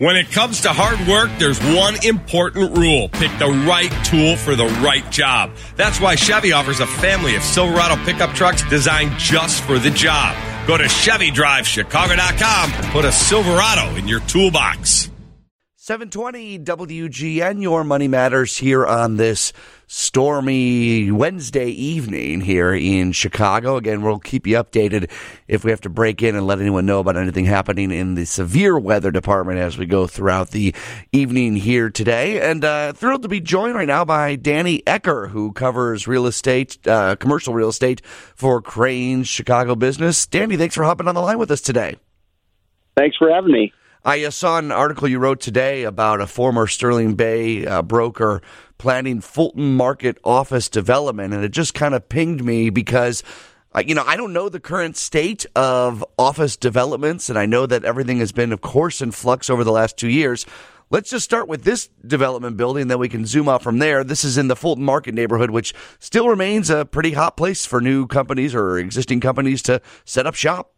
When it comes to hard work, there's one important rule. Pick the right tool for the right job. That's why Chevy offers a family of Silverado pickup trucks designed just for the job. Go to ChevyDriveChicago.com and put a Silverado in your toolbox. 720 WGN, your Money Matters here on this stormy Wednesday evening here in Chicago. Again, we'll keep you updated if we have to break in and let anyone know about anything happening in the severe weather department as we go throughout the evening here today. And thrilled to be joined right now by Danny Ecker, who covers real estate, commercial real estate for Crain's Chicago Business. Danny, thanks for hopping on the line with us today. Thanks for having me. I saw an article you wrote today about a former Sterling Bay broker planning Fulton Market office development, and it just kind of pinged me because, I don't know the current state of office developments, and I know that everything has been, of course, in flux over the last 2 years. Let's just start with this development building, then we can zoom out from there. This is in the Fulton Market neighborhood, which still remains a pretty hot place for new companies or existing companies to set up shop.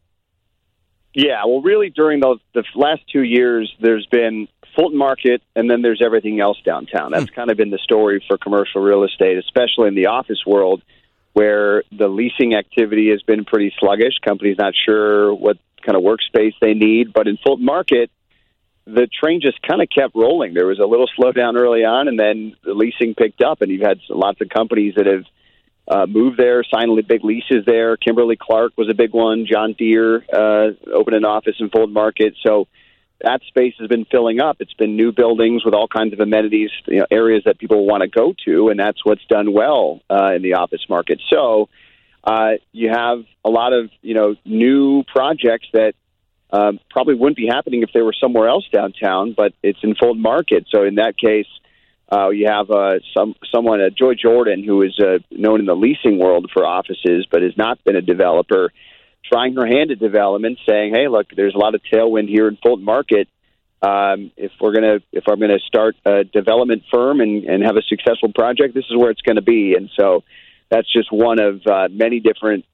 Yeah, well, really, during the last 2 years, there's been Fulton Market, and then there's everything else downtown. That's kind of been the story for commercial real estate, especially in the office world, where the leasing activity has been pretty sluggish. Companies not sure what kind of workspace they need. But in Fulton Market, the train just kind of kept rolling. There was a little slowdown early on, and then the leasing picked up, and you've had lots of companies that have moved there, signed big leases there. Kimberly-Clark was a big one. John Deere opened an office in Fulton Market. So that space has been filling up. It's been new buildings with all kinds of amenities, areas that people want to go to, and that's what's done well in the office market. So you have a lot of new projects that probably wouldn't be happening if they were somewhere else downtown, but it's in Fulton Market. So in that case, you have someone, Joy Jordan, who is known in the leasing world for offices, but has not been a developer, trying her hand at development, saying, "Hey, look, there's a lot of tailwind here in Fulton Market. If I'm gonna start a development firm and have a successful project, this is where it's going to be." And so that's just one of many different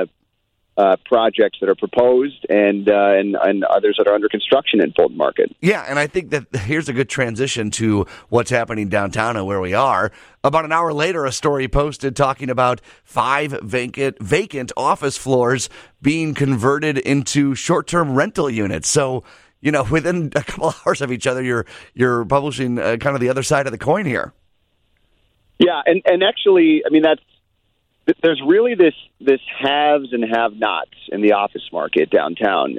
projects that are proposed and others that are under construction in Fulton Market. Yeah, and I think that here's a good transition to what's happening downtown and where we are. About an hour later, a story posted talking about 5 vacant office floors being converted into short-term rental units. So, within a couple hours of each other, you're publishing kind of the other side of the coin here. Yeah, and actually, there's really this haves and have-nots in the office market downtown.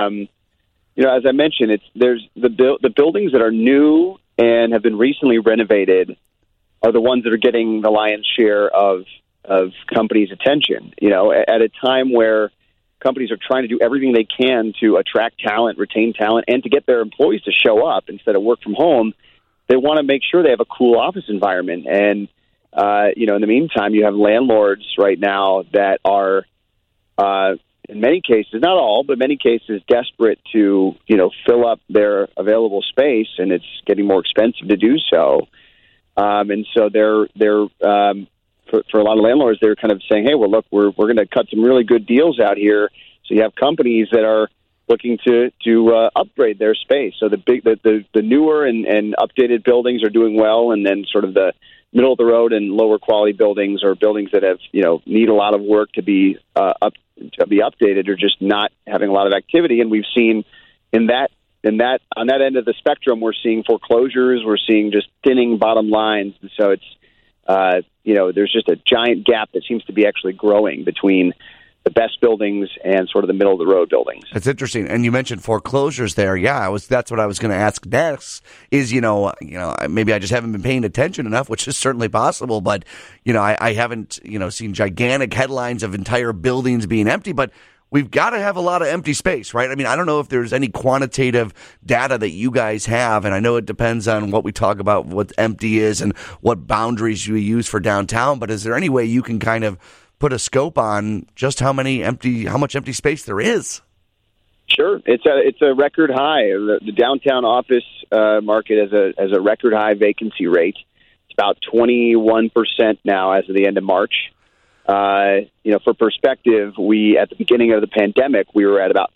As I mentioned, there's the buildings that are new and have been recently renovated are the ones that are getting the lion's share of companies' attention. At a time where companies are trying to do everything they can to attract talent, retain talent, and to get their employees to show up instead of work from home, they want to make sure they have a cool office environment. And in the meantime, you have landlords right now that are, in many cases, not all, but many cases, desperate to, fill up their available space, and it's getting more expensive to do so. And so they're for a lot of landlords, they're kind of saying, "Hey, well, look, we're going to cut some really good deals out here." So you have companies that are looking to upgrade their space. So the newer and updated buildings are doing well, and then sort of the middle of the road and lower quality buildings or buildings that have need a lot of work to be updated or just not having a lot of activity. And we've seen on that end of the spectrum, we're seeing foreclosures, we're seeing just thinning bottom lines. And so it's there's just a giant gap that seems to be actually growing between the best buildings and sort of the middle of the road buildings. That's interesting. And you mentioned foreclosures there. Yeah, that's what I was going to ask next is, maybe I just haven't been paying attention enough, which is certainly possible. But, I haven't, seen gigantic headlines of entire buildings being empty. But we've got to have a lot of empty space, right? I don't know if there's any quantitative data that you guys have. And I know it depends on what we talk about, what empty is and what boundaries you use for downtown. But is there any way you can kind of put a scope on just how much empty space there is? Sure, it's a record high. The downtown office market has a record high vacancy rate. It's about 21% now as of the end of March. For perspective, we at the beginning of the pandemic, we were at about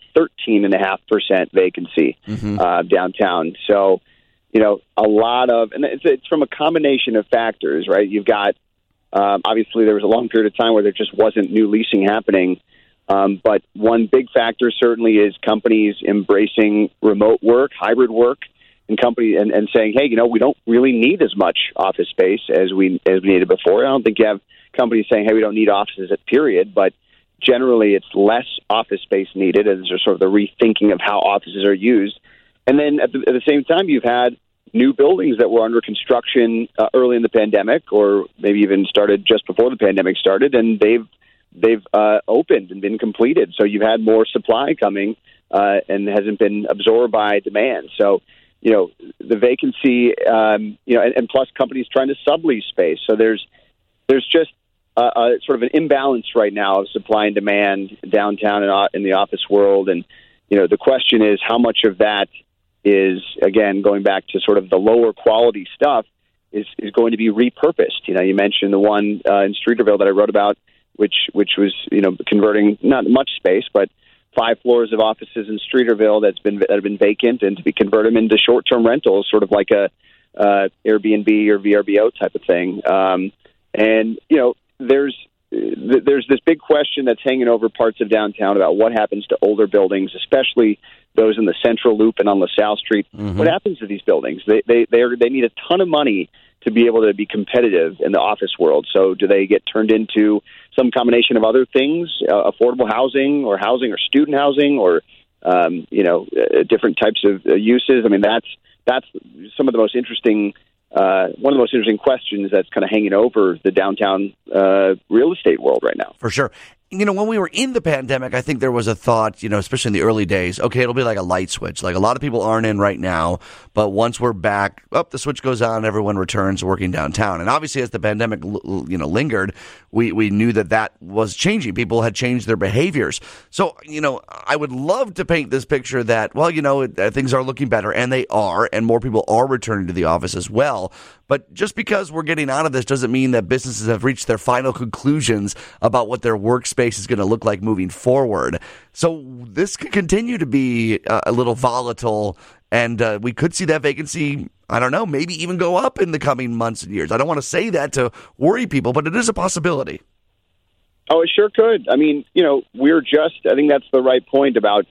13.5% vacancy downtown. So, a lot of, and it's from a combination of factors, right? You've got, obviously there was a long period of time where there just wasn't new leasing happening. But one big factor certainly is companies embracing remote work, hybrid work, and and saying, hey, we don't really need as much office space as we needed before. I don't think you have companies saying, hey, we don't need offices at period, but generally it's less office space needed as there's sort of the rethinking of how offices are used. And then at the same time, you've had new buildings that were under construction early in the pandemic, or maybe even started just before the pandemic started, and they've opened and been completed. So you've had more supply coming and hasn't been absorbed by demand. So, the vacancy, and plus companies trying to sublease space. So there's just sort of an imbalance right now of supply and demand downtown and in the office world. And, the question is how much of that is, again, going back to sort of the lower quality stuff, is going to be repurposed. You mentioned the one in Streeterville that I wrote about, which was, converting not much space, but 5 floors of offices in Streeterville that have been vacant, and to be converted into short-term rentals, sort of like a Airbnb or VRBO type of thing. And there's this big question that's hanging over parts of downtown about what happens to older buildings, especially those in the Central Loop and on LaSalle Street. Mm-hmm. What happens to these buildings? They need a ton of money to be able to be competitive in the office world. So do they get turned into some combination of other things, affordable housing or student housing, or different types of uses? I mean, that's some of the most interesting. One of the most interesting questions that's kind of hanging over the downtown real estate world right now. For sure. When we were in the pandemic, I think there was a thought, especially in the early days, okay, it'll be like a light switch. Like a lot of people aren't in right now, but once we're back, the switch goes on, everyone returns working downtown. And obviously as the pandemic, lingered, we knew that was changing. People had changed their behaviors. So, I would love to paint this picture that, things are looking better, and they are, and more people are returning to the office as well. But just because we're getting out of this doesn't mean that businesses have reached their final conclusions about what their workspace is going to look like moving forward. So this could continue to be a little volatile, and we could see that vacancy, I don't know, maybe even go up in the coming months and years. I don't want to say that to worry people, but it is a possibility. Oh, it sure could. I mean, I think that's the right point about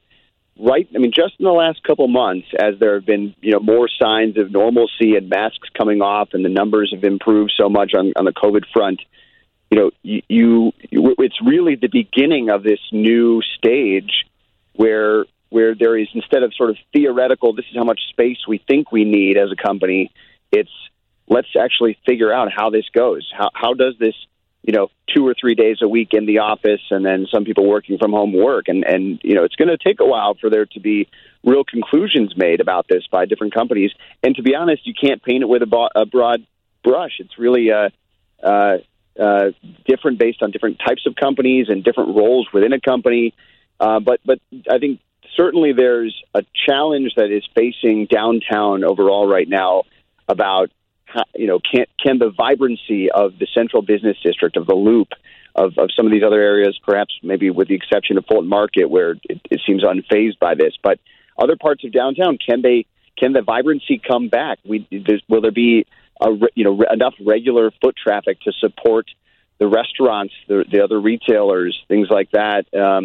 just in the last couple months, as there have been, more signs of normalcy and masks coming off, and the numbers have improved so much on the COVID front, it's really the beginning of this new stage where there is, instead of sort of theoretical, this is how much space we think we need as a company, it's let's actually figure out how this goes. How does this, 2 or 3 days a week in the office, and then some people working from home work. And it's going to take a while for there to be real conclusions made about this by different companies. And to be honest, you can't paint it with a broad brush. It's really different based on different types of companies and different roles within a company. But I think certainly there's a challenge that is facing downtown overall right now about can the vibrancy of the central business district, of the Loop, of some of these other areas, perhaps maybe with the exception of Fulton Market, where it seems unfazed by this, but other parts of downtown, can the vibrancy come back? Will there be enough regular foot traffic to support the restaurants, the other retailers, things like that?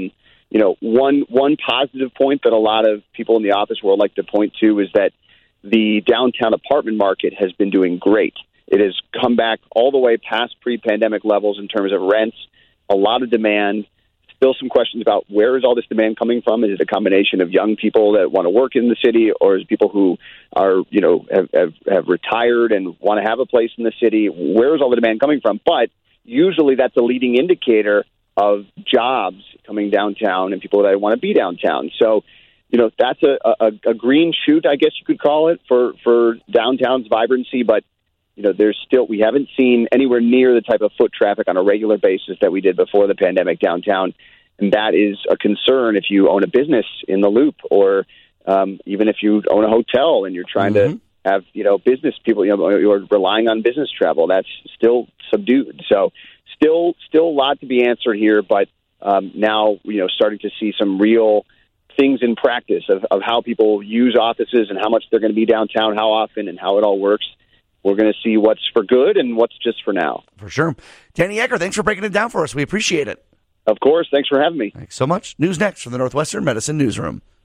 One positive point that a lot of people in the office world like to point to is that the downtown apartment market has been doing great. It has come back all the way past pre-pandemic levels in terms of rents, a lot of demand. Still some questions about where is all this demand coming from? Is it a combination of young people that want to work in the city, or is it people who are, have retired and want to have a place in the city? Where is all the demand coming from? But usually that's a leading indicator of jobs coming downtown and people that want to be downtown. So, that's a green shoot, I guess you could call it, for downtown's vibrancy. But, we haven't seen anywhere near the type of foot traffic on a regular basis that we did before the pandemic downtown. And that is a concern if you own a business in the Loop, or even if you own a hotel and you're trying to have, business people, you're relying on business travel. That's still subdued. So still a lot to be answered here, but now, starting to see some real things in practice of how people use offices and how much they're going to be downtown, how often, and how it all works. We're going to see what's for good and what's just for now. For sure. Danny Ecker, thanks for breaking it down for us. We appreciate it. Of course. Thanks for having me. Thanks so much. News next from the Northwestern Medicine Newsroom.